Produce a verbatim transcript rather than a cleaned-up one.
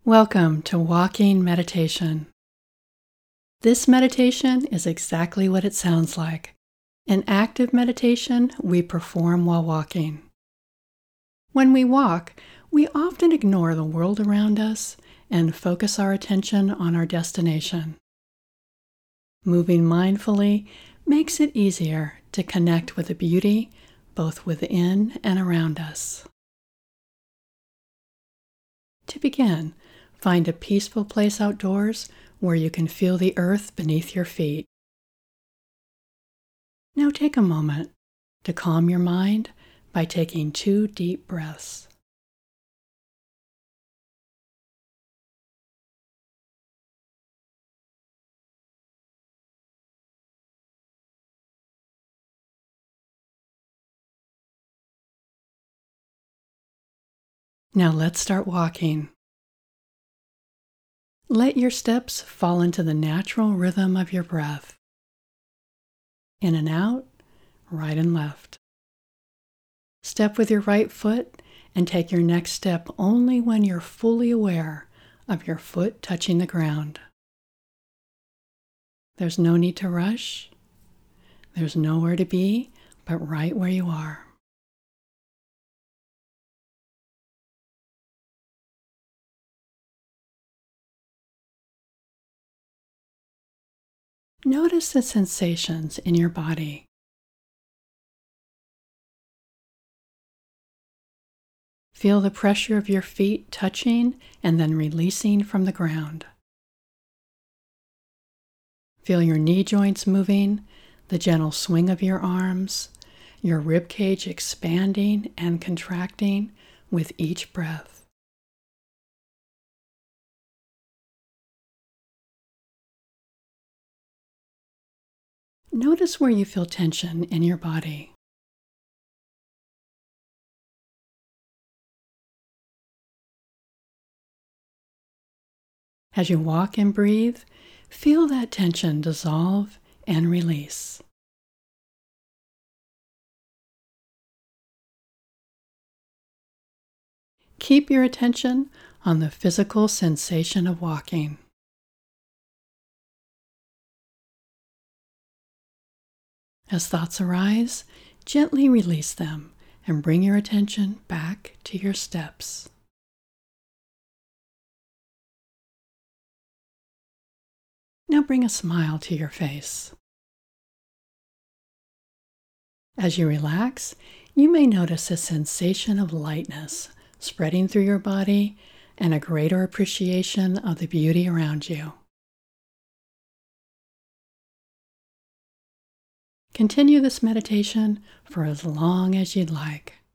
Welcome to Walking Meditation. This meditation is exactly what it sounds like, an active meditation we perform while walking. When we walk, we often ignore the world around us and focus our attention on our destination. Moving mindfully makes it easier to connect with the beauty both within and around us. To begin, find a peaceful place outdoors where you can feel the earth beneath your feet. Now take a moment to calm your mind by taking two deep breaths. Now let's start walking. Let your steps fall into the natural rhythm of your breath. In and out, right and left. Step with your right foot and take your next step only when you're fully aware of your foot touching the ground. There's no need to rush. There's nowhere to be but right where you are. Notice the sensations in your body. Feel the pressure of your feet touching and then releasing from the ground. Feel your knee joints moving, the gentle swing of your arms, your rib cage expanding and contracting with each breath. Notice where you feel tension in your body. As you walk and breathe, feel that tension dissolve and release. Keep your attention on the physical sensation of walking. As thoughts arise, gently release them and bring your attention back to your steps. Now bring a smile to your face. As you relax, you may notice a sensation of lightness spreading through your body and a greater appreciation of the beauty around you. Continue this meditation for as long as you'd like.